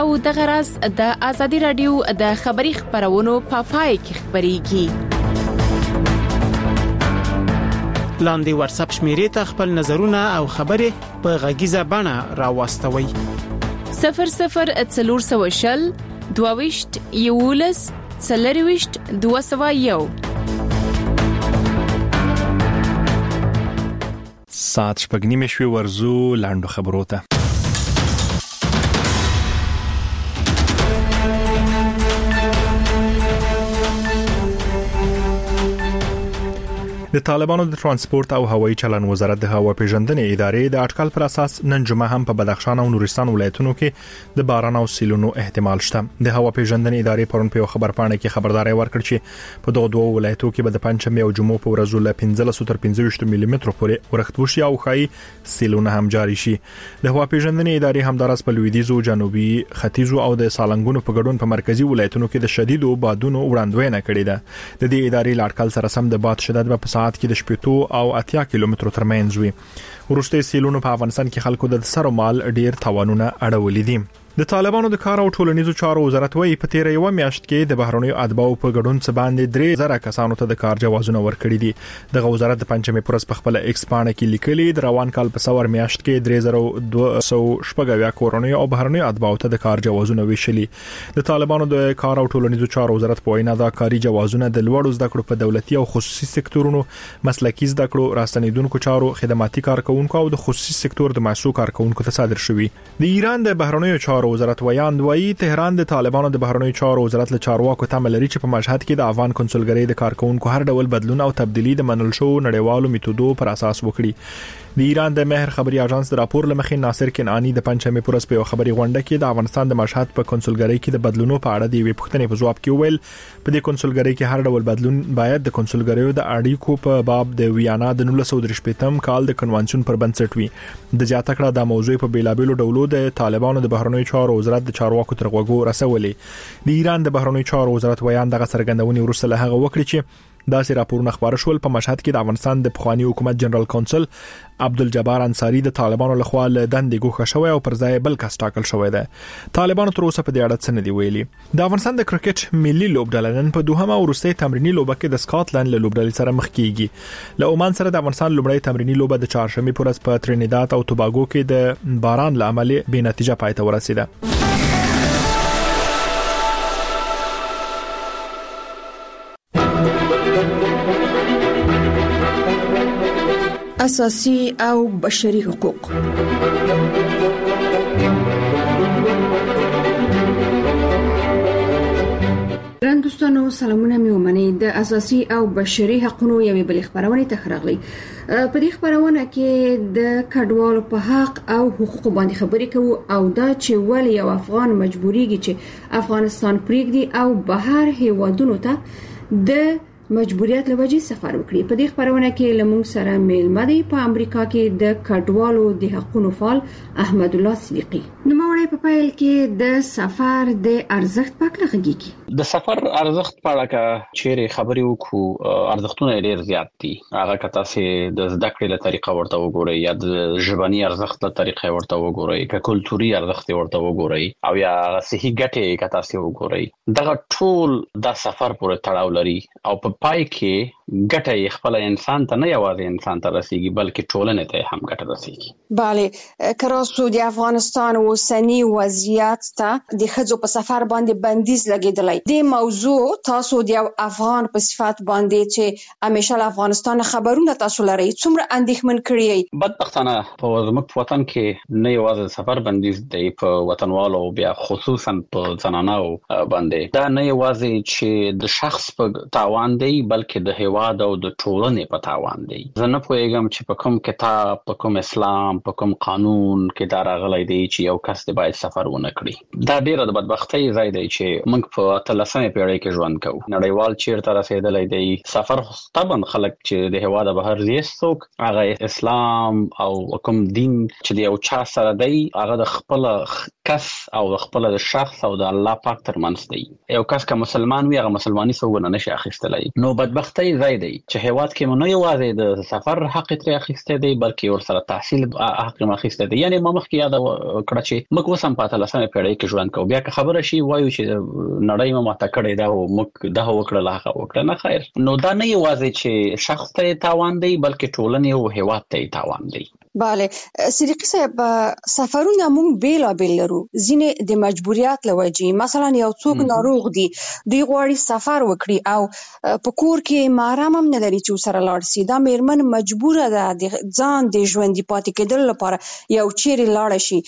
او د غرض د ازادي رادیو د خبري خبرونو په پای کې خبريږي. لاندې واتساپ شمیرې ته خپل نظرونه او خبرې په غږیزه بڼه راوستوي. 0040 22 11 40 201. ساعت شپږ نیمه شوي ورزو لاندو خبرو ته. د طالبانو د ترانسپورت او هوایي چلن وزارت د هوا پیژندنې ادارې د اټکل پر اساس نن جمعه هم په بدخشان او نورستان ولایتونو کې د باران او سیلونو احتمال شته. د هوا پیژندنې ادارې پرون په خبر پاڼه کې خبرداري ورکړه چې په دغه دوه ولایتونو کې به د پنځمې او جمعو په ورځو له 15 تر 25 ملي متر پورې ورښت وشي او خای سیلونه هم جاري شي. د هوا پیژندنې ادارې همدارس په لویدیځو، جنوبي، ختیځو او د سالنګونو په ګډون په مرکزی ولایتونو کې د شدیدو بادونو وړاندوینه کړې ده. د دې ادارې لاټکل سره سم د باد شدت په ساعت کې د 80 او 80 کیلومترو ترمنځ وي. ورسته سیلونو په افغانستان کې خلکو د سر مال ډیر تاوانونه اړولې دي. د طالبانو د کار او ټولنیزو چارو وزارت وايي په تیر یو میاشت کې د بهرنیو اتباعو په ګډون څخه باندې 3000 کسانو ته د کار جوازونه ورکړي دي. د وزارت د پنځمې پرس په خپل ایکس پاڼه کې لیکلي د روان کال په سور میاشت کې 3200 کورونیو او بهرنیو اتباعو ته د کار جوازونه ویشلي. د طالبانو د کار او ټولنیزو چارو وزارت په وینا دا کاري جوازونه د لوړو زده کړو په دولتي او خصوصي سکتورونو، مسلکي زده کړو، راستنیدونکو چارو، خدماتي کارکونکو او د خصوصي سکتور د محصول کارکونکو ته صادر شوي. د ایران د بهرنیو چارو وزارت وایي تهران د طالبانو د بهرنیو چارو وزارت له چارواکو تمه لري چې په مشهد کې د افغان کنسولګری د کارکونکو هر ډول بدلون او تبدیلی د منل شو نړیوالو میتودو پر اساس وکړي. د ایران د مهر خبري اژانس د راپور لمخې ناصر کنعانی د پنځمې پرس په خبري غونډه کې د افغانستان د مشهد په کنسولګری کې د بدلونو په اړه د پوښتنې په جواب کې ویل په دې کنسولګری کې هر ډول بدلون باید د کنسولګریو د اړیکو په باب د ویانا د 1938 کال د کنوانسیون پر بنسټ وي. د زیاته کړه د موضوع په بیلابېلو ډولو د طالبانو د بهرنیو چارو وزارت د چارواکو تر غوږو رسولې. د ایران د بهرنیو چارو وزارت ویان دغه څرګندونې ورسره هغه وکړي چې داسې راپورونه خبر شول په مشهد کې د افغانستان د پخوانی حکومت جنرال کونسل عبدالجبار انصاری د طالبانو لخوا له دندې ګوښه شوی او پر ځای بل کس ټاکل شوی دی. طالبانو تر اوسه په دې اړه څه نه دی ویلي. د افغانستان د کرکټ ملي لوبډله نن په دوهمه او وروستۍ تمرینی لوبه کې د سکاټلند له لوبډلې سره مخ کیږي. له عمان سره د افغانستان لومړی تمرینی لوبه د چهارشنبه پر ورځ په ترینیداد او توباګو کې د باران له امله بې نتیجه پای ته ورسیده. اساسي او بشري حقوق. دوستانو سلامونه مې ومنئ. د اساسي او بشري حقوقو یوې بل خبرونه ته خراغلي. په دې خبرونه کې د کډوالو په حق او حقوق باندې خبرې کوو او دا چې ولې یو افغان مجبوريږي چې افغانستان پریږدي او بهر هیوادونو ته د مجبوریت لوجې سفر وکړي. په دې خبرونه کې لمونږ سره میلمه دی په امریکا کې د کډوالو د حقوقو فعال احمد الله صدیقی. نو مورې په پیل کې د سفر د ارزښت په اړه غږیږي. د سفر ارزښت په اړه چیرې خبرې وکړو، ارزښتونه ډېر زیات دي. هغه کته چې د زده کړې له طریقه ورته وګورئ یا د ژبني ارزښت له طریقه ورته وګورئ، که کلتوري ارزښت ورته وګورئ او یا صحي ګټې کته چې وګورئ، دغه ټول د سفر پورې تړاو لري او په پای کې ګټه خپل انسان ته نه یوازې انسان ته رسیږي بلکې ټولنې ته هم ګټه رسیږي. بله، کراسو د افغانستان اوسنی وضعیت ته د ښځو په سفر باندې بندیز لګیدلی. د موضوع تاسو د افغان په صفات باندې چې همیشه له افغانستان خبرونه تاسو لري څومره اندېښمن کړی؟ بدبختانه په زموږ وطن کې نه یوازې سفر بندیز دی په وطنوالو، بیا خصوصا په زنانو باندې دا نه یوازې چې د شخص په تاوان دی بلکې د هیواد او د ټولنې په تاوان دی. زه نه پوهیږم چې په کوم کتاب، په کوم اسلام، په کوم قانون کې دا راغلی دی چې یو کس دی باید سفر ونه کړي. دا ډیره د بدبختۍ ځای دی چې موږ په 13مې پیړۍ کې ژوند کوو. نړیوال چیرته رسیدلی دی. سفر طبعا خلک چې د هیواد بهر زی څوک هغه اسلام او کوم دین چې د یو چا سره دی هغه د خپل کس او خپل د شخص او د الله پاک ترمنځ دی. یو کس که مسلمان وي هغه مسلمانی څوک نه شي اخیستلی. نو بدبختۍ ځای دی چې هیواد کې نه یوازې د سفر حق تر اخیسته دی بلکې ورسره تحصیل حق اخیسته دی. یعنی ما مخکې یاد کړ چې موږ وسم په 13مه پیړۍ کې ژوند کوو، بیا که خبره شي وایو چې نړۍ ما ماته کړې دا او موږ دا وکړه لا وکړه نه خیر. نو دا نه یوازې چې شخص ته تاوان دی بلکې ټولنې او هیواد ته تاوان دی. بله صدیقی صاحب، سفرونه مونږ بیلابیل لرو، ځینې د مجبوریت لوجې، مثلا یو څوک ناروغ دی دوی غواړي سفر وکړي او په کور کې محرم هم نه لري چې سره لاړ شي، دا میرمن مجبوره ده د ځان د ژوندۍ پاتې کېدل لپاره یو چیرې لاړ شي.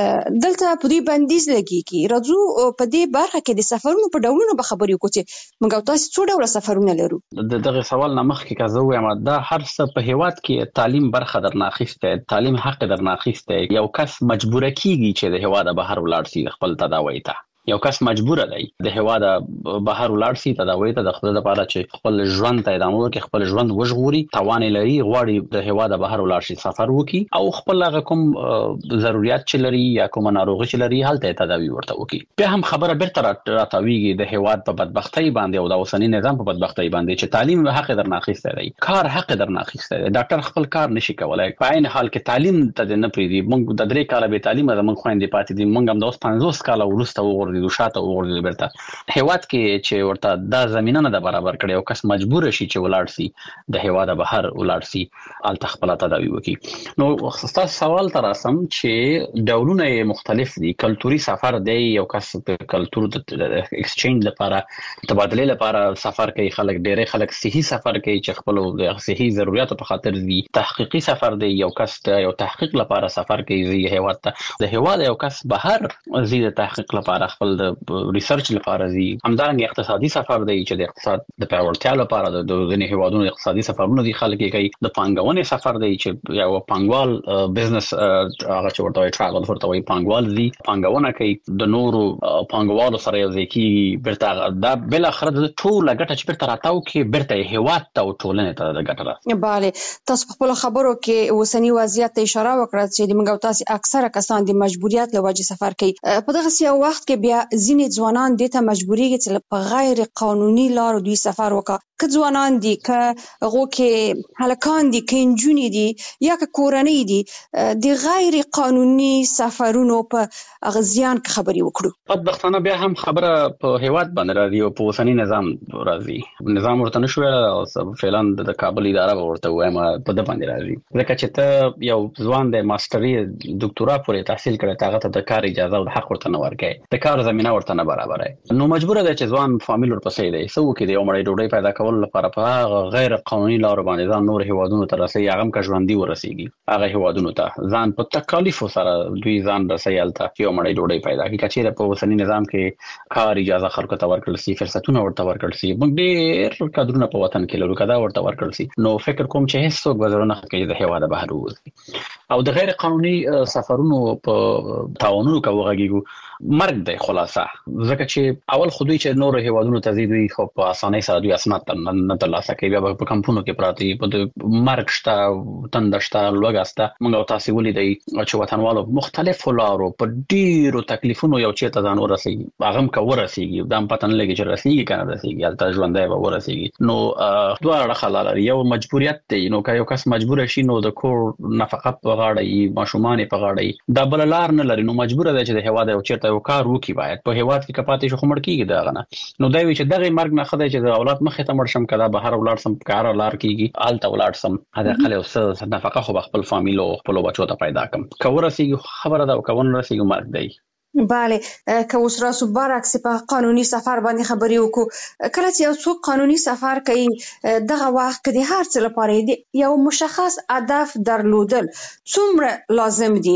دلته په دې بندیز لګیږي. راځو په دې برخه کې د سفرونو په ډولونو به خبرې وکړو چې موږ تاسو څو ډول سفرونه لرو. دغه سوال نه مخکې که زه وایم دا هر څه په هیواد کې تعلیم برخه درنه اخیسته، تعلیم حق درنه اخیسته. یو کس مجبور کیږي چې د هیواد بهر ولاړ شي خپل تداوی ته. یو کس مجبور دی د هیواد بهر ولاړ شي تداوی ته د خپل لپاره چې خپل ژوند ته ادامه ورکړي، خپل ژوند وژغوري، توان لري غواړي د هیواد بهر ولاړ شي سفر وکړي او خپل هغه کوم ضرورت چې لري یا کوم ناروغي چې لري هلته تداوی ورته وکړي. بیا هم خبره بیرته راتاویږي د هیواد په بدبختی باندې او د اوسنی نظام په بدبختی باندې چې تعلیم حق درنه اخیسته دی، کار حق درنه اخیسته دی. ډاکټر خپل کار نشي کولای، په عین حال کې تعلیم ته نه پریدي. موږ د 3 کاله به تعلیم زموږ خويندې پاتې دي، موږ هم د 50 کاله ورسته وګورئ د شاته وګورئ بیرته هیواد کې چې ورته دا زمينه نه برابر کړي او کس مجبور شي چې ولاړ شي د هیواد بهر ولاړ شي الته خپل تداوی وکړي. نو تاسو سوال تر اسم چې ډولونه مختلف دي. کلتوري سفر دی، یو کس په کلتور د ایکسچینج لپاره تبادله لپاره سفر کوي، خلک ډېر خلک صحیح سفر کوي چې خپل د صحیح ضرورتو په خاطر دي. تحقیقي سفر دی، یو کس یو تحقیق لپاره سفر کوي زی هیواد ته. د هیواد یو کس بهر زی د تحقیق لپاره خپل د ریسرچ لپاره زی. همدارنګه اقتصادي سفر دی چې د اقتصاد د پیاوړتیا لپاره د ځینې هیوادونو اقتصادي سفرونه دي خلک کوي. د پانګونې سفر دی چې یو پانګوال بزنس هغه چې ورته ټراول ورته وي پانګوال دی پانګونه کوي د نورو پانګوالو سره یو ځکه برته دا بل اخر د ټول غټه چې برته راتاو کې برته هیواد ته او ټولنې ته د غټه راځي. bale تاسو په خپل خبرو کې اوسنی وضعیت ته اشاره وکړه چې موږ تاسو اکثره کسان د مجبوریت لوجې سفر کوي. په دغه یو وخت کې بیا ځینې ځوانان د ته مجبوریږي چې په غیر قانوني لارو دوی سفر وکړي. که ځوانان دي، که هغه کې هلکان دي، که نجونې دي یا که کورنۍ دي، د غیر قانوني سفرونو په اغزيان خبري وکړو. بدبختانه بیا هم خبره په هیواد باندې راځي او په اوسنی نظام راځي. نظام ورته نشو ویل، فعلا د کابل اداره ورته وایم په د باندې راځي. ځکه چې ته یو ځوان د ماستري ډاکټورا پورې تحصیل کړی، هغه ته د کار اجازه او حق ورته نه ورکړي، د کار زمينه ورته نه برابر دی. نو مجبور دی چې ځوان فامیل ورپسې دی سو کې دی او مړی ډوډۍ پیدا کول لپاره په غیر قانوني لارو باندې ځان نور هیوادونو ته رسي، هغه که ژوندۍ ورسیږي هغه هیوادونو ته ځان په تکالیف سره دوی ځان رسیالته چې مړی ډوډۍ پیدا کی. کچېره په اوسنی نظام کې کار اجازه خلکو ته ورکړل شي، فرصتونه ورته ورکړل شي، موږ ډېر کډرونه په وطن کې لرو کدا ورته ورکړل شي. نو فکر کوم چې هیڅ څوک وزرونه کوي د هیواد بهر وځي او د غیر قانوني سفرونو په تعاونونو کوي مرګ دی خلاصه. ځکه چې اول خو دوی چې نور هیوادونو ته ځي دوی خو په اسانۍ سره دوی اسناد نه ترلاسه کوي، بیا په کمپونو کې پراته په مرګ شته تندشته لوګاسته. موږ تاسو ولیدای چې وطنوالو مختلفو لارو په ډیرو تکلیفونو یو چیرته ځان ورسیږي، هغه هم ورسیږي دا پته نه لګي چې رسیږي کنه رسیږي البته ژوندۍ به ورسیږي. نو دوه اړخ لري، یو مجبوریت دی، نو که یو کس مجبور شي نو د کور نفقه په غاړه ماشومان په غاړه دا بل لار نه لري، نو مجبور دی چې د هیواد یو چیرته یو کار وکي باید په هیواد کې کپاتې شو خمړ کیږي دا غنه. نو دا وی چې دغه مرګ نه خدای چې د اولاد مخې ته مړ شم کدا بهر ولار سم کار لار کیږي آلته ولار سم هدا قل او څه نفقه خو خپل فامیل او خپل بچو ته پیدا کم کور رسیږي خبره دا کون رسیږي مرګ دی. بله که اوس راسو برعکس په قانوني سفر باندې خبرې وکړو. کله چې یو څوک قانوني سفر کوي دغه وخت کې د هر څه لپاره دی یو مشخص هدف درلودل څومره لازم دي،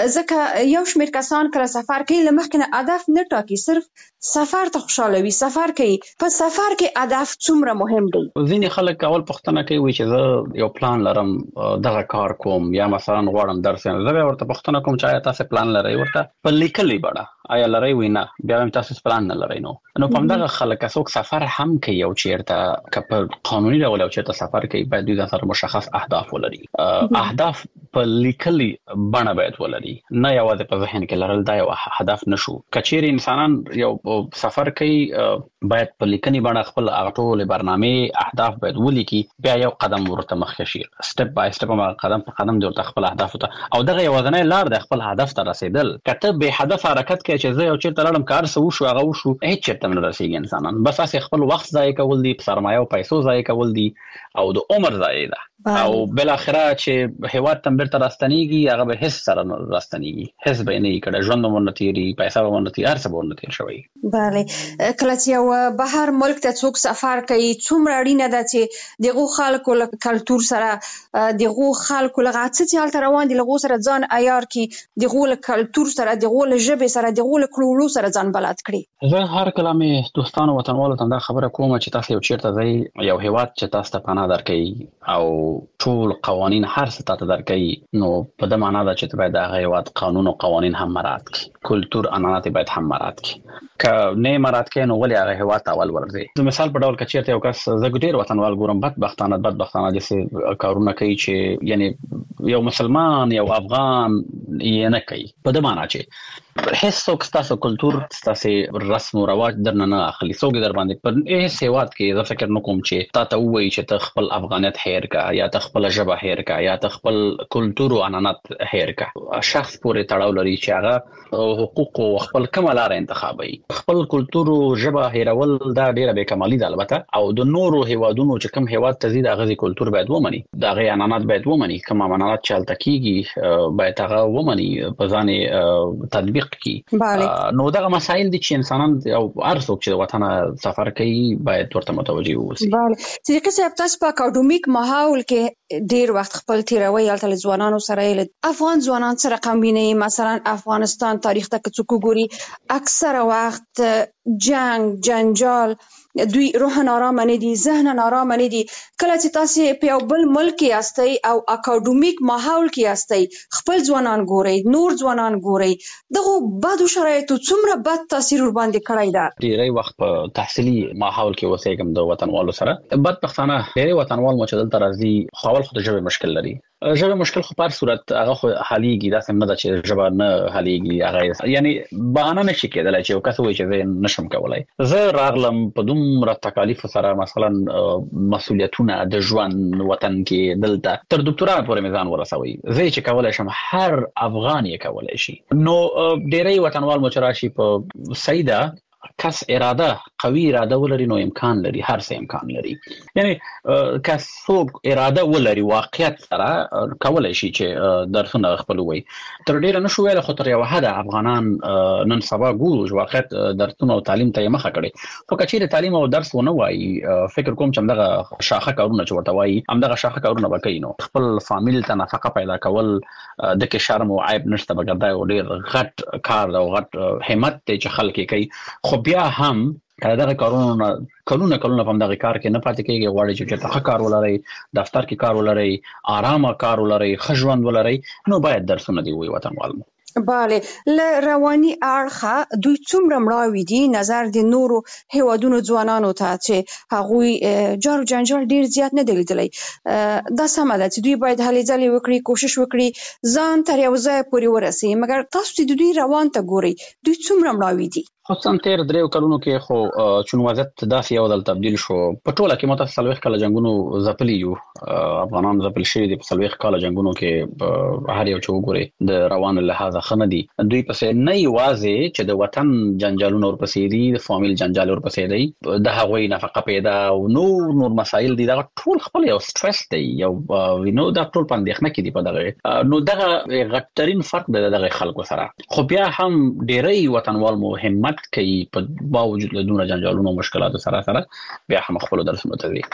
ځکه یو شمېر کسان کله سفر کوي لمخکې هدف نه ټاکي، صرف سفر ته خوشاله وي سفر کوي. په سفر کې هدف څومره مهم دی؟ ځینې خلک اول پوښتنه کوي چې زه یو پلان لرم دغه کار کوم یا مثلا غواړم درس زه ورته پوښتنه کوم چې تاسو پلان لرئ ورته په لیکلي بڑا آیا لري وینا بیا هم تاسو پلان نه لرئ. نو په همدغه خلک څوک سفر هم کوي او چیرته که په قانوني ډول او چیرته سفر کوي باید دوی سره مشخص اهداف ولري. اهداف په لیکلي بڼه باید ولري، نه یوازې په ذهن کې لرل دا یو هدف نشو. کچېر انسانان یو سفر کوي باید په لیکني بڼه خپل ټول برنامه اهداف باید ولیکي، بیا یو قدم ورته مخکې شي، سټپ بای سټپ قدم په قدم د خپل اهداف ته او دغه یوازنی لار د خپل هدف ته رسیدل. کته به هدف حرکت کوي چې زه یو چیرته لاړم کار سو شو هغه وشو هیڅ چیرته نه رسیږي انسانان، بس اسې خپل وخت ضایع کول دي، سرمایه او پیسو ضایع کول دي او د عمر ضایع ده او بل اخره چې هیواد تم بیرته راستنیږي هغه به هیڅ سره راستنیږي، هیڅ به نه کړه، ژوند به مونږ تیری، پیسې به مونږ تیر، هر څه به مونږ تیر شوی. بله کله چې یو بهر ملک ته څوک سفر کوي څومره اړینه ده چې دغه خلکو له کلتور سره دغه خلکو له غاڅ چې حالت روان دي لغو سره ځان عیار کی، دغه له کلتور سره دغه له ژبه سره دغه له کلتور سره ځان بلد کړي. زه هر کله مې دوستانو وطنوالو ته دا خبره کوم چې تاسو یو چیرته ځئ، یو هیواد چې تاسو ته پناه درکړي او ټول قوانین هر څه ته درکړي، نو په دې معنی ده چې باید هغه هیواد قانون او قوانین هم مراعات کړي، کلتور عنعنات باید هم مراعات کړي. که نه مراعات کړي نو ولې هغه هیواد اول ورځي. د مثال په ډول کچېرته یو کس زه ګډیر وطنوال ګورم بدبختانه چې کارونه کوي چې یعنی یو مسلمان یو افغان یې نه کوي، په دې معنی چې هیڅ څوک ستاسو کلتور ستاسو رسم او رواج درنه نه اخلي، څوک در باندې پر هیڅ هیواد کې زه فکر نه کوم چې تا ته وایي چې ته خپل افغانیت هیر کا یا ته خپل ژبه هیر کا یا ته خپل کلتور او عنعنات هیر کا. شخص پورې تړاو لري چې هغه حقوق او خپل کومه لار انتخابوي. خپل کلتور او ژبه هیرول دا ډیره بې کمالي ده البته، او د نورو هیوادونو چې کوم هیواد ته زیات هغه کلتور باید ومني، دا غي عنعنات باید ومني، کوم عنعنات چې الته کیږي باید هغه ومني په ځان تطبیق کی. نو دغه مسائل دي چې انسانان او هر څوک چې وطن سفر کوي باید ورته متوجي وي. بله چې کله تاسو په اکاډمیک ماحول کې ډیر وخت خپل تیروي الته ځوانانو سره افغان ځوانان سره کومبیني، مثلا افغانستان تاریخ ته څوک ګوري اکثر وخت جنگ جنجال، دوی روح نارام نه دي، ذهن نارام نه دي. کله چې تاسو په یو بل ملک یاستئ او اکاډمیک ماحول کې یاستئ، خپل ځوانان ګورئ، نور ځوانان ګورئ، دغه بدو شرایطو څومره بد تاثیر ور باندې کړی ده. ډیری وخت په تحصیلي ماحول کې اوسېږم د وطنوالو سره، بدبختانه ډیری وطنوال مو چې دلته راځي خو اول خو د ژبې مشکل لري. ژبه مشکل خو په صورت هغه خو حلیږي، دا څنګه ده چې ژبه نه حلیږي، هغه یعنی بهانه نشي کېدلای چې یو کس وایي چې زه نشم کولای. زه راغلم په دومره تکالیف سره، مثلا مسؤلیتونه د ژوند وطن کې دلته تر ډاکټرانو پورې میزان ورسوي، زه چې کولای شم هر افغان یې کولای شي. نو ډیری وطنوال مو چې راشي په سیده کس اراده قوي اراده ولري نو امکان لري، هر څه امکان لري. یعنی کس څوک اراده ولري واقعیت سره کولای شي چې درسونه خپل وي. تر ډیره نشو ویل خو تر یو حد افغانان نن سبا ګورو چې واقعیت درسونه او تعلیم ته مخه کړي، خو کچېره تعلیم او درس ونه وایي فکر کوم چې همدغه شاخه کارونه چې ورته وایي همدغه شاخه کارونه وکړي، نو خپل فامیل ته نفقه پیدا کول د کې شرم او عیب نشته، بګر دا ډیر غټ کار او غټ همت ته چې خلک کوي. خو بیا هم کله دغه کارونه کلونه په دغه کار کې نه پاتې کېږي، غواړي چې ته کار ولري، دفتر کې کار ولري، آرامه کار ولري، ښه ژوند ولري، نو باید درسونه دی وي وطنوال. بله له رواني اړخه دوی څومره مړاوي دي نظر د نورو هیوادونو ځوانانو ته چې هغوی جار جنجال ډیر زیات نه دی لیدلی. دا سمه ده چې دوی باید هلې ځلې وکړي، کوشش وکړي ځان تر یو ځای پورې ورسي، مګر تاسو چې دوی روان ته ګورئ دوی څومره مړاوي دي؟ خصوصا تیر دریو کلونو کې خو چون وضعیت داسې یو ډول تبدیل شو. په ټوله کې متأسف 40 کاله جنگونو ځپلي یو، افغانان ځپل شوي دي په 40 کاله جنگونو کې. هر یو چې وګوري د روان لحاظه خنه دي، دوی پسې نه یوازې چې د وطن جنجالونه ورپسې دي، د فامیل جنجال ورپسې دی، د هغوی نفقه پیدا او نور مسایل دي، دا ټول خپل یو سټرس دی، یو وینو دا ټول پاندېښنه کې دي په دغه. نو دغه غټرین فرق دی دغه خلکو سره. خو بیا هم ډیری وطنوال مو همت کوي په باوجود له دونه جنجالونو مشکلاتو سره بیا هم خپل درسونه ته دي.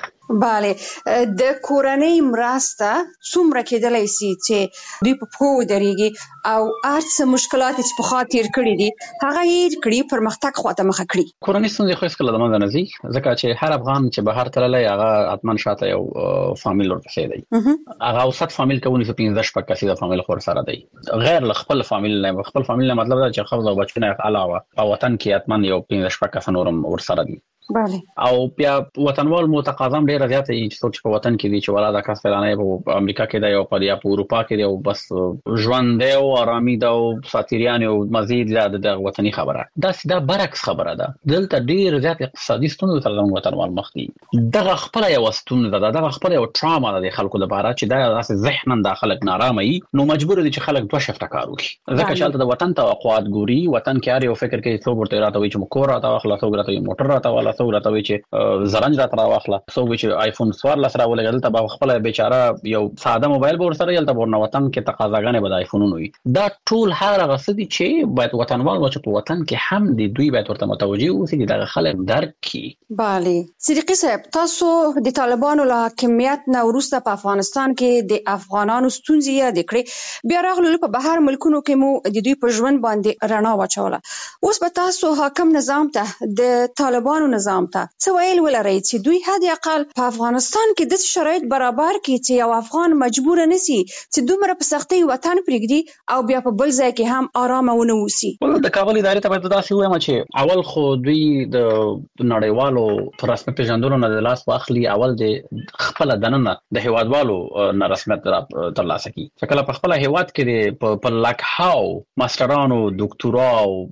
بله د کورنۍ مرسته څومره کېدلی سي چې دوی په پښو ودرېږي او هر څه مشکلات چې په خاطر کړي دي هغه یې کړي پرمختګ خواته مخه کړي؟ کورنۍ ستونزې خو هېڅکله له منځه نه ځي، ځکه چې هر افغان چې بهر تللی هغه حتما شاته یو فامیل ورپسې دی. هغه اوسط فامیل که ونیسو 15 شپږ کسیزه فامیل خو ورسره دی، غیر له خپل فامیل نه. خپل فامیل نه مطلب دا چې ښځه او بچونه علاوه په وطن کې حتما یو 15 شپږ کسه نور هم ورسره دي. بله او بیا وطنوال متقاضم ډیر زیات چې څوک په وطن کې دي چې ولاده کس فلانه په امریکا کې دی او په اروپا کې دی او بس ژوند دی او آرامي دی او ساتيريان او مزید زیات د وطني خبره دا سیده برعکس خبره ده دلته ډیر زیات اقتصادي ستونزې سره وطنوال مخ دي دغه خپل یو ستونزه ده دغه خپل یو ټراما ده د خلکو لپاره چې دا داسې ذهنن د خلک نارامه وي نو مجبور دي چې خلک دوه شفته کار وکړي ځکه چې د وطن توقعات ګوري وطن کې اړ یو فکر کوي څو ورته راته وي چې مکور راته واخله څو راته موټر راته والا څو راته وي چې زرنج راته واخله څو وي چې آیفون 14 سره ولګل ته به خپل بیچاره یو ساده موبایل به سره یلته ورنه وطن کې تقاضاګانې به د آیفونونو وي دا ټول هغه غسدي چې باید وطنوال و چې په وطن کې هم دي دوی باید ورته متوجي اوسي د خلک درک کی bale صدیقی صاحب تاسو د طالبانو له حکومت نه وروسته په افغانستان کې د افغانانو ستونزې یاد کړې بیا راغلو په بهر ملکونو کې مو د دوی په ژوند باندې رڼا واچوله اوس به تاسو حاکم نظام ته د طالبانو نظام ته څه ویل ولرئ چې دوی حد اقل په افغانستان کې د شرایط برابر کړي چې یو افغان مجبور نشي چې دومره په سختۍ وطن پرېږدي او بیا په بل ځای کې هم آرام ونه اوسي ولې د کابل ادارې ته باید تاسو وایم چې اول خو دوی د نړیوالو پر رسمي پیژندلو نه د لاس واخلي اول د خپل دننه د هیوادوالو نه رسمیت ترلاسه کړي چې کله په خپل هیواد کې په لکهاو ماسترانو دکتورا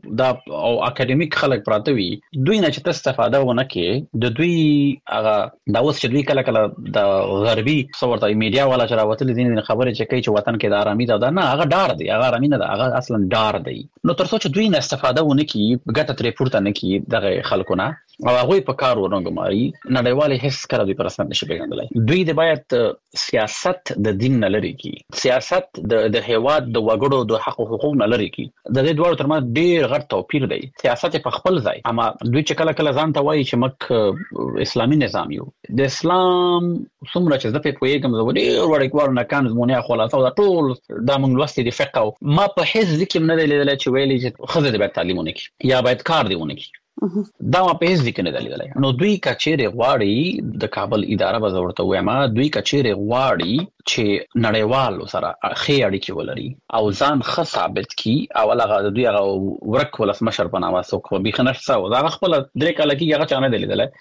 او اکیډمیک خلک پراته وي دوی نه چې استفاده ونه کړي د دوی هغه دا اوس چې دوی کله کله د غربي صورت میډیا والا چې راوتل دي خبره چې کوي چې وطن کې د آرامي دا نه هغه ډار دی هغه آرامي نه ده هغه اصلا ډار دی نو تر څو چې دوی نه استفاده ونه کړي ګټه ترې پورته نه کړي دغه خلکو نه او هغه په کار ورنګماري نړیوال هیڅ کړه دوی پر رسمیت نشي پیژندلای دوی د باید سیاست د دین نه لري کی سیاست د هیواد د وګړو د حقوقو نه لري کی د دې دوه ترمنځ ډیر غټ توپیر دی سیاست په خپل ځای اما دوی چې کله ځان ته وایي چې مک اسلامي نظام یو د اسلام څومره چې د په یوګم زوري ورکوال نه کان زمونه خلاصو دا ټول د منګلوستي د فقه ما په هیڅ ذکر نه لیدل چې ویلي چې خزه د تعلیمونه کی یا باید کار دیونه کی دا ما په هیڅ ذکر نه لیدل نو دوی کچېره غواړي د کابل اداره به ورته وایم دوی کچېره غواړي چې نړیوالو سره ښه اړیکې ولري او ځان ښه ثابت کی او هغه د دوی هغه ورک ولس مشر په نامه څوک به خنرسه او هغه خپل درې کال کې هغه چانه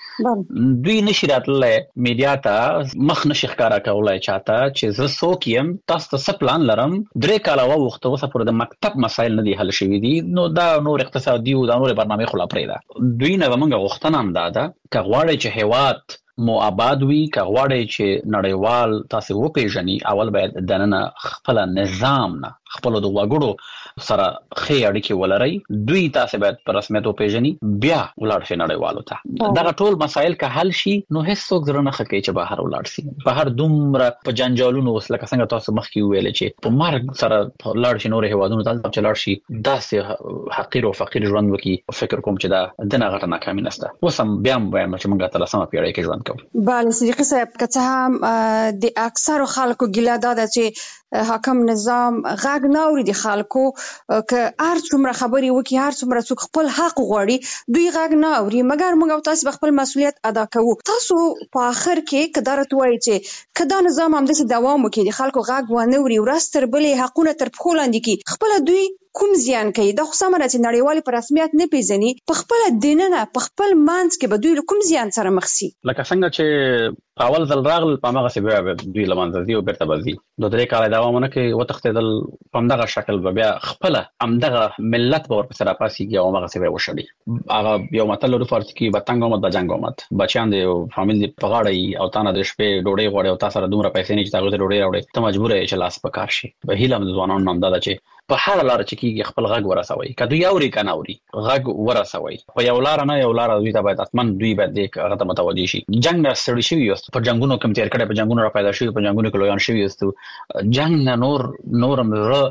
لیدل دوی نشي راتللی میډیا ته مخ نشي ښکارا کولای چاته چې زه څوک یم تاسو ته پلان لرم درې کال وخت اوسه پر د مکتب مسایل نه دي حل شوي دي نو دا نور اقتصادي او دا نور برنامه خلا پرې ده دوی نه موږ غوښتنه هم ده چې غواړي چې هیواد مو آباد وي که غواړي چې نړیوال تاسو وپیژني اول باید دننه خپل نظام نه خپل د وګړو سره ښه اړیکې ولري دوی تاسو باید په رسمیت وپیژني بیا ولاړ شي نړیوالو ته دا ټول مسایل که حل شي نو هیڅ څوک زړه نه خکې چې بهر ولاړ شي بهر دومره په جنجالونو وسله څنګه تاسو مخکې ویل چې په مرګ سره ولاړ شي نور هیوادونو ته چې ولاړ شي داسې حقیر او فقیر ژوند وکي فکر کوم چې دا دنه غټه ناکامي نشته وسم بیا وایم چې موږ ته لسمه پیړۍ کې ژوند بله صدیقی صاحب که څه هم د اکثرو خلکو ګیله دا ده چې حاکم نظام غږ نه اوري د خلکو که هر څومره خبرې وکړي هر څومره څوک خپل حق غواړي دوی غږ نه اوري مګر موږ او تاسو خپل مسؤلیت ادا کوو تاسو په آخر کې قدرت وایي چې که دا نظام همداسې دوام وکړي د خلکو غږ ونه اوري ورځ تر بلې حقونه تر پښو لاندې کړي خپله دوی کوم زیان کوي دا خو سمه ده چې نړیوالې په رسمیت نه پیژني په خپله دننه په خپل منځ کې به دوی کوم زیان سره مخ شي لکه څنګه چې اول ځل راغل په هغه بیا دوی له منځه ځي او بیرته به ځي د درې کاله دوام ونه کوي وتښتېدل په همدغه شکل به بیا خپله همدغه ملت به ورپسې راپاسېږي او همغسې به یې وشړي هغه یو متل لرو فارسي کې به تنګ آمد به جنګ آمد بچیان د فامیل دې په غاړه وي او تا نه د شپې ډوډۍ غواړي او تا سره دومره پیسې نه چې تا هغوی ته ډوډۍ راوړې ته مجبوره یې چې لاس په کار شي په هیله هم د ځوانانو نه همدا ده چې په هر لار چې کیږي خپل غږ ورسوي که دوی اوري که نه اوري غږ ورسوي په یو لار نه یو لار دوی ته باید حتما دوی باید هغه ته متوجه شي جنګ نه ستړي شوي یاست په جنګونو کې تیر کړی په جنګونو را پیدا شوي په جنګونو کې لویان شوي یاستو جنګ نه نور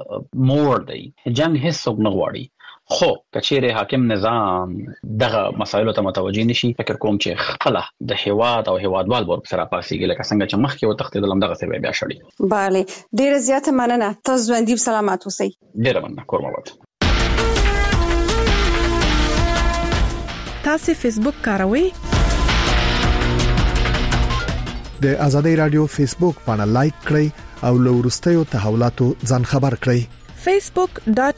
مور دی جنګ هیڅ څوک نه غواړي خو کچېره حاکم نظام دغه مسایلو ته متوجه نشي فکر کوم چې خپل د هیواد او هیوادوال ور سره پاسيږي لکه څنګه چې مخکې وتښتېدل هم دغه څه بیا شړي bale ډیره زیاته مننه تاسو ژوندۍ سلامات اوسئ ډیره مننه کورموات تاسو فیسبوک کاروئ د ازادي رادیو فیسبوک باندې لایک کړئ او له وروستیو تحولاتو ځان خبر کړئ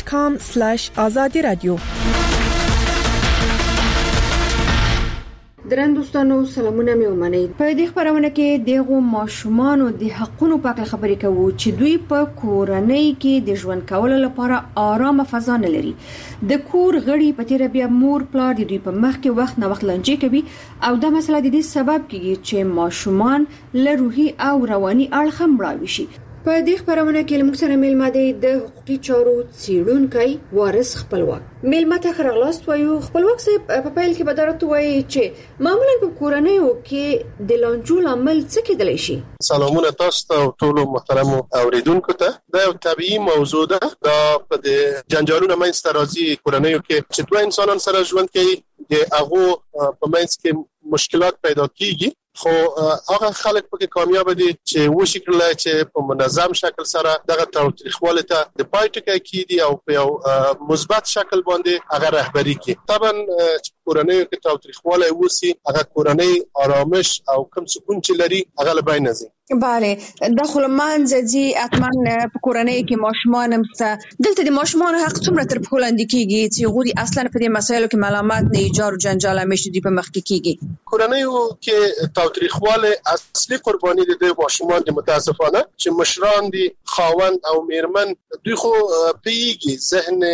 facebook.com/azadi radio درن دوستانو سلامونه مې ومنئ. په دې خبرونه کې دغه ماشومان د حقونو په اړه خبرې کوو چې دوی په کورنۍ کې د ژوند کولو لپاره آرامه فضا نه لري. د کور غړي په تیر بیا مور پلار د دوی په مخ کې وخت نه وخت لنجې کوي او دا مسله د دې سبب کیږي چې ماشومان له روحي او رواني اړخ هم مړاوي شي. په دې خبرونه کې موږ سره میلمه دی د حقوقي چارو څېړونکی وارث خپلواک. میلمه ته خراغلاست وایو. خپلواک صاحب په پیل کې بدرته وایي چې معمولا په کورنیو کې د لانجو عمل څه کېدلی شي. سلامونه تاسو ته ټول محترم اوریدونکو ته. دا یو طبيعي موضوع ده. دا په جنجالونو منځته راځي کورنیو کې چې دوه انسانان سره ژوند کوي د هغه په منځ کې مشکلات پیدا کیږي. خو هغه خلک پکې کامیاب دي چې وشي کړل چې په منظم شکل سره دغه تاریخواله ته د پای ټکی کیدي او په یو مثبت شکل باندې هغه رهبری کوي. طبعا چې کورنۍ کې تاریخواله وسی هغه کورنۍ آرامش او کوم سکون چې لري هغه لبای نه زی. بله داخل منځي اتمن په کورنۍ کې ماشومان هم دلته د ماشومان حق څومره تر په لاندې کیږي چې غوړي اصلا په دې مسایلو کې معلومات نه ایجاد او جنجال همیشه دی په مخ کې کیږي. کورنۍ کې تاریخواله اصلي قرباني دي د ماشومان د متاسفانه چې مشران دي خاوند او میرمن دوی خو پیږي ذهن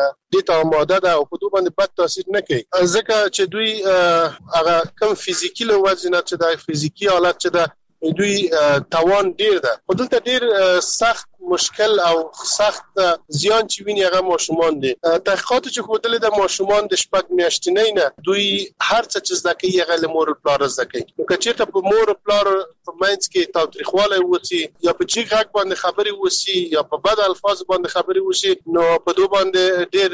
دې ته آماده ده او په دوی باندې بد تاثیر نه کوي ځکه چې دوی هغه کم فزیکی له وزن چې د فزیکی حالت چې د دوی توان ډیر ده. خو دلته ډیر سخت مشکل او سخت زیان چې ویني هغه ماشومان دي. تحقیقات چې خودل د ماشومان د شپږ میاشتې نه دوی هر څه چې زده کوي هغه له مور پلار زده کوي. نو کچېرته په مور پلار په منځ کې تاوتریخواله وسی یا په چیغ غږ باندې خبري وسی یا په بد الفاظ باندې خبري وسی نو په دوی باندې ډیر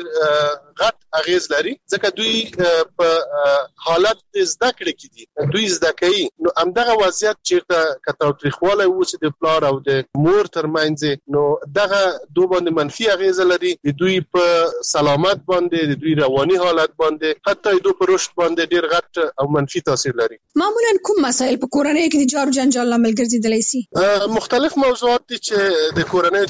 غټ اغیز لري ځکه دوی په حالت زده کړې کې دي دوی زده کوي. نو همدغه وضعیت چې تاوتریخواله وسی د پلار او د مور ترمنځ نو دغه دوه باندې منفي اغیزه لري د دوی په سلامت باندې د دوی رواني حالت باندې حتی دوی په رشد باندې ډیر غټ او منفي تاثیر لري. معمولا کوم مسایل په کورنۍ کې د جار جنجال لامل ګرځیدلی شي؟ مختلف موضوعات دي چې د کورنۍ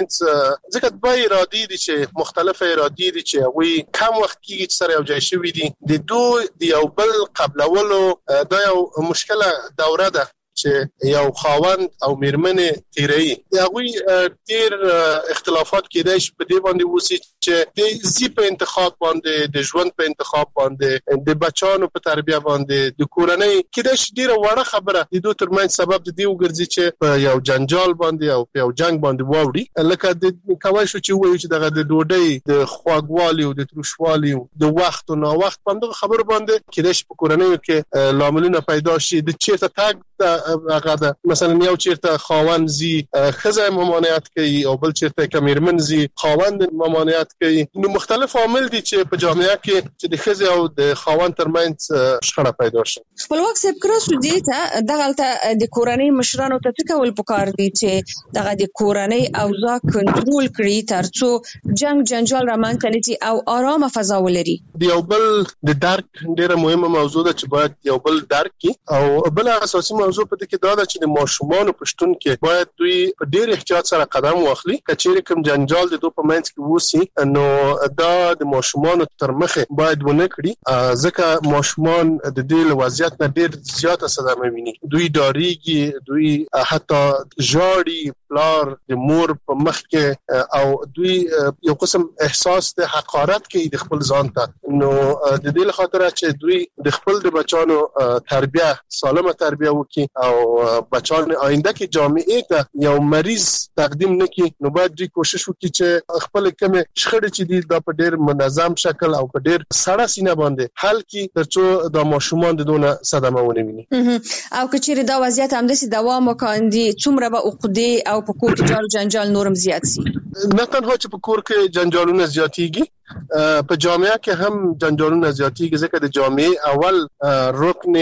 ترمنځ ځکه دوی ارادي دي چې مختلف ارادي دي چې وي کم وخت کې چې سره یو ځای شوي دي د دوی د یو بل قبلولو دا یو مشکله دوره ده چې یو خاوند او میرمنې تیري هغه ډیر اختلافات کېدای شي په دې باندې وسی چې د زی په انتخاب باندې د ژوند په انتخاب باندې د بچانو په تربیه باندې د کورنۍ کېدای شي ډیره وړه خبره د دوی ترمنځ سبب دی وګرځي چې په یو جنجال باندې او په یو جنگ باندې واوړي لکه د کوي شو چې وایي چې دغه د ډوډۍ د خواږوالي او د تروشوالي د وخت او نا وخت باندې خبر باندې کېدای شي په کورنۍ کې لاملونه پیدا شي د چیرته تاګ هغه ده مثلا یو چیرته خاوند زی خزه ممانعت کوي او بل چیرته کمیرمن زی خاوند ممانعت کوي. نو مختلف عوامل دي چې په جامعه کې چې د خزه او د خاوند ترمنځ شخړه پیدا شي. خپلواک صاحب کراسو دي ته دغه د کورنۍ مشرانو ته څه کول پکار دي چې دغه د کورنۍ اوضاع کنټرول کړي ترڅو جنگ جنجال رامنځته نشي او آرامه فضا ولري. د یو بل د درک ډیره مهمه موضوع ده چې باید یو بل درک کی او بل اساسي موضوع په دې کې دا ده چې د ماشومان پښتون کې باید دوی په ډیر احتیاط سره قدم واخلي. کچېرې کوم جنجال د دوی په منځ کې وسی نو دا د ماشومان تر مخه باید ونه کړي ځکه ماشومان د دې وضعیت نه ډیر زیاته صدمه ویني. دوی ډاریږي دوی حتی ژاړي پلار د مور په مخ کې او دوی یو قسم احساس د حقارت کوي د خپل ځان ته. نو د دې لپاره چې دوی د خپل د بچانو تربیه سالمه تربیه وکړي او بچان آینده کې جامعه ته یو مریض تقدیم نکړي نو باید دوی کوشش وکړي چې خپل کوم شخړې چې دي دا په ډیر منظم شکل او په ډیر سړه سینه باندې حل کړي ترڅو د ماشومان د دونه صدمه ونه ویني. او کچېرې دا وضعیت همداسې دوام وکړي څومره به عقدې او په کور کې جار جنجال نورم زیات شي؟ نه تنها چې په کور کې جنجالونه زیاتېږي په جامعه کې هم جنجالونه زیاتېږي ځکه د جامعه اول رکن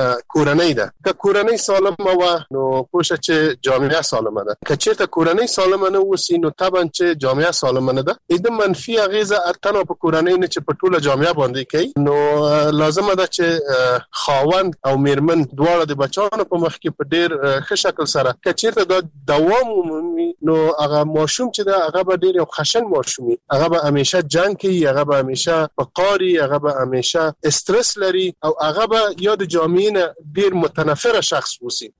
کورنۍ ده. که کورنۍ سالمه و نو پوښه چې جامعه سالمه ده. که چېرته کورنۍ سالمه نه وسی نو طبعا چې جامعه سالمه نه ده. د منفي اغیزه اتنه په کورنۍ نه چې په ټوله جامعه باندې کوي نو لازمه ده چې خاوند او میرمن دواړه د بچانو په مخ کې په ډیر ښه شکل سره که چېرته دا دوام ومومي نو هغه ماشوم چې دا هغه به ډیر یو خشن ماشومي هغه به همیشه جنگ کوي هغه به همیشه فقاري، هغه به همیشه استرس لري او هغه به یا د جامعې نه ډیر متنفره شخص وسی.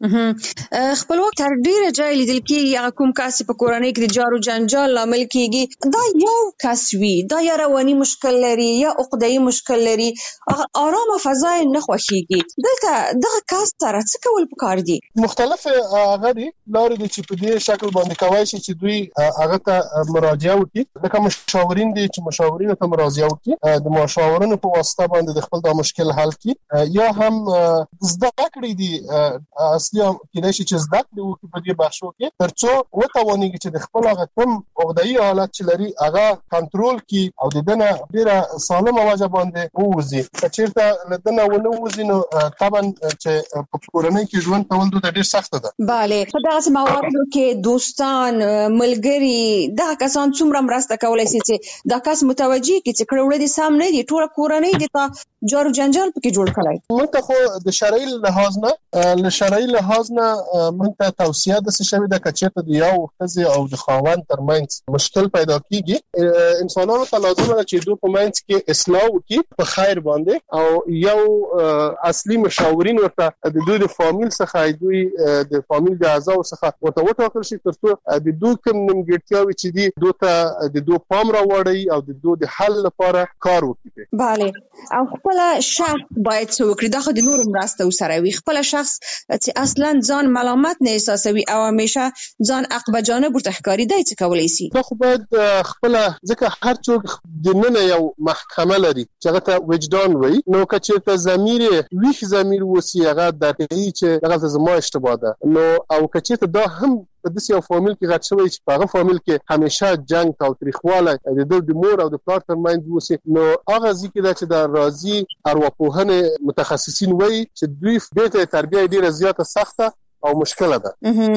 خپلواک تر ډیره ځای لیدل کېږي هغه کوم کس په کورنۍ کې د جارو جنجال لامل کېږي دا یو کس وي، دا یا رواني مشکل لري یا عقده‌ای مشکل لري، آرامه فضا نه خوښيږي. دلته دغه کس سره څه کول پکار دي؟ مختلف هغه دي لارې دي چې په دې شکل باندې کوي چې دوی هغه ته مراجعه وکړي. لکه مشاورین دي چې مشاورین ته مراجعه وکړي، د مشاورینو په واسطه باندې د خپل د مشکل حل کړي، یا هم زده کړې دي اصلي کېدای شي چې زده کړې وکړي په دې بحثو کې ترڅو وتوانيږي چې د خپل هغه کوم عقده‌ای حالت چې لري هغه کنټرول کړي او د دنه ډیره سالمه وجه باندې ووزي. چیرته لدنه ونه وزي نو طبعا چې په کورنۍ کې ژوند کول د ډیر سخت ده. bale په دغه مواردو کې دوستان ملګری دا کسان څومره مرسته کولای شي چې دا کس متوجي کی چې کړه وړي سم نه دي ټول کورنۍ دي ته جارو جنجال پکې جوړ کړای. موږ خو د شرعي لحاظ نه له شرعي لحاظ نه موږ ته توصيه د څه شوی د کچته د یو خزي او د خاوند ترمنځ مشکل پیدا کیږي. انسانانو ته لازم ده چې دوی په منځ کې اصلاح وکړي په خیر باندې او یو اصلي مشاورین ورته د دوی د فامیل څخه دوی د فامیل د اعضاء څخه وټاکل شي ترڅو د دوی کوم نیمګړتیاوې چې دي دوی ته د دوی پام راوړي او د دوی د حل لپاره کار وکړي. bale او خپل شخص باید څه وکړي؟ دا خو د نور مرسته وسره وي. خپل شخص چې اصلا ځان ملامت نه احساسوي او همیشه ځان عقب جانب ورته ښکاري دی څه کولای شي؟ دا خو باید خپل ځکه هر څوک د نن یو محکمه لري چې هغه ته وجدان وایي، نو که ته ضمیر ویښ ضمیر وسی هغه درکې چې هغه زما اشتباه ده، نو او که ته دا هم په داسې یو فامیل کې غټ شوی چې په هغه فامیل کې همیشه جنگ او تاریخواله د مور او د پلار ترمنځ وسی، نو هغه ځکه چې د راضي ارواپوهنه متخصصین وایي چې دوی به تربیه ډیره زیاته سخته او مشکله ده.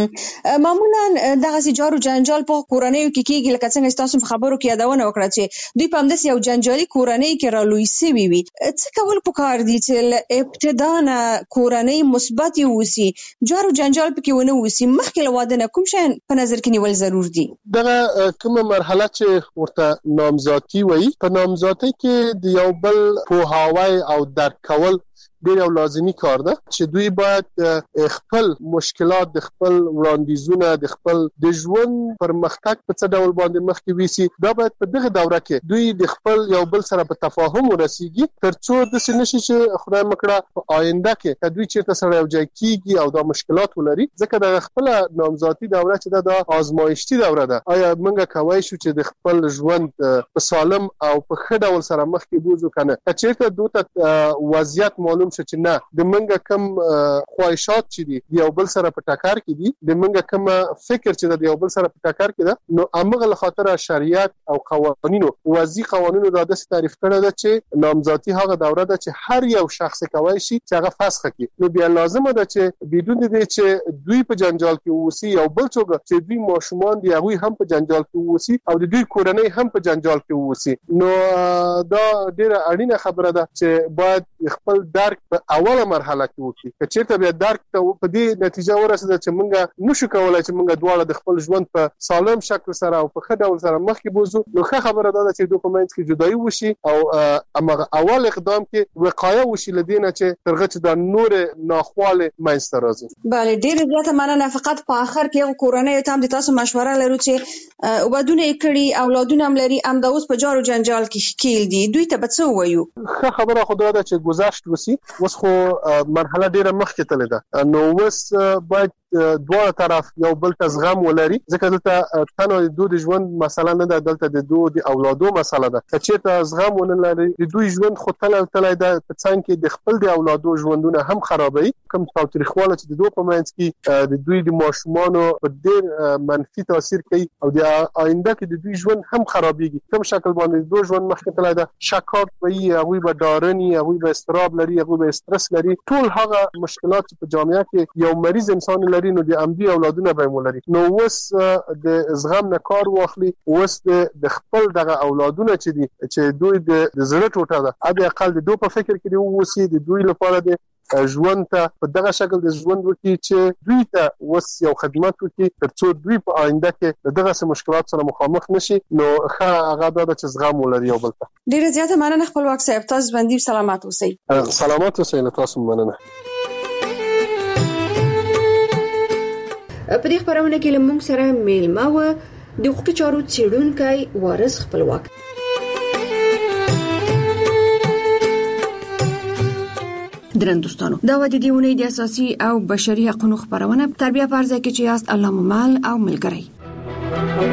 معمولا دغه جارو جنجال په کورنۍ کې کېږي لکه څنګه تاسو په خبرو کې یادونه وکړه چې دوی په همداسې یو جنجالي کورنۍ کې رالوي سوي وي. څه کول پکار دي چې ابتدا نه کورنۍ مثبت وي، جارو جنجال پکې ونه وسی، مخکې له واده نه کوم شی په نظر کې نیول ضرور دي؟ دغه کومه مرحله چې ورته نامزادي وایي، په نامزادۍ کې د یو بل پوهاوی او درک کول ډیر یو لازمی کار ده چې دوی باید خپل مشکلات د خپل وړاندیزونه د خپل د ژوند پرمختګ په څه ډول باندې مخکې ویسي. دا باید په دغه دوره کې دوی د خپل یو بل سره په تفاهم ورسیږي ترڅو د سنشي چې خدای مکړه په آینده کې دوی چیرته سره یو ځای کیږي او دا مشکلات ولري. ځکه د خپل نامزادي دوره چې دا آزمایشتي دوره ده، آیا موږ کوي شو چې د خپل ژوند په سالم او په ښه ډول سره مخکې بوزو کنه؟ چیرته دوی وضعیت معلوم چې نه د منګه کم خواهشات چې دي یو بل سره په ټکر کې دي، د منګه کم فکر چې د یو بل سره په ټکر کې ده، نو امغه له خاطر شریعت او قوانینو وضعي قوانینو دا د تعریف کړه ده چې نامزادي هغه دوره ده چې هر یو شخص کوي شي چې هغه فسخ کړي. نو بیا لازمه ده چې بدون دې چې دوی په جنجال کې ووسی او بل څوک چې دوی ماشومان دي هغه هم په جنجال کې ووسی او د دوی کورنۍ هم په جنجال کې ووسی، نو دا ډیره اړینه خبره ده چې باید خپل درک په اوله مرحله کې وکړي. که چیرته بیا درک ته په دې نتیجه ورسېده چې موږ نشو کولای چې موږ دواړه د خپل ژوند په سالم شکل سره او په ښه ډول سره مخکې بوزو، نو ښه خبره ده چې دوی په منځ کې جدایي وشي او امغه اول اقدام کې وقایه وشي لدینه چې ترغه چې د نور ناخواله منځ راځي. bale ډیر زیاته مننه. فقط په اخر کې کورنۍ ته هم د تاسو مشوره لرو چې وبدونه کړي اولادونه هم لري ام د اوس په جارو جنجال کې ښکیل دي، دوی ته به څه وایو؟ ښه خبره خو دا ده چې گذشت وسی، اوس خو مرحله ډیره مخکې تللې ده، نو اوس باید دواړه طرف یو بل ته زغم ولري. ځکه دلته تنه د دوی ژوند مسله نه ده، دلته د دوی د اولادو مسله ده. چې ته زغم ونه لري د دوی ژوند خو تل ده په څنګه کې د خپل د اولادو ژوندونه هم خرابوي. کوم تاریخواله چې د دوی په منځ کې د دوی د ماشومانو په ډیر منفي تاثیر کوي او د آینده کې د دوی ژوند هم خرابېږي. کوم شکل باندې دوی ژوند مخکې تللی ده، شکاک وي، هغه به دارني، هغه به استراب لري، هغه به استرس لري، ټول هغه مشکلات چې په جامعه کې یو مریض انسان لري نو د امدی اولادونه به مولري. نو وس د زغم نه کار واخلي، وس د خپل دغه اولادونه چې دي چې دوی د زړه ټوټه ده، اده اقل د دوی په فکر کې دی ووسی د دوی لپاره د ژوند ته په دغه شکل د ژوند وکړي چې دوی ته وس یو خدمت وکړي ترڅو دوی په آینده کې دغه مشکلات سره مخامخ نشي. نو هغه د چزغام ولري او بل ته ډیره زیاته مننه خپلواک صاحب. تاسو باندې سلامات اوسئ. سلامات اوسئ. تاسو مننه. په دې خبرونه کې لمونږ سره میلمه و د حقوقي چارو څېړونکی وارث خپلواک. درندوستانو دا و د دیونې د اساسي او بشري حقوقو خبرونه تربیه فرض کې چې یاست الله ممل او ملګری.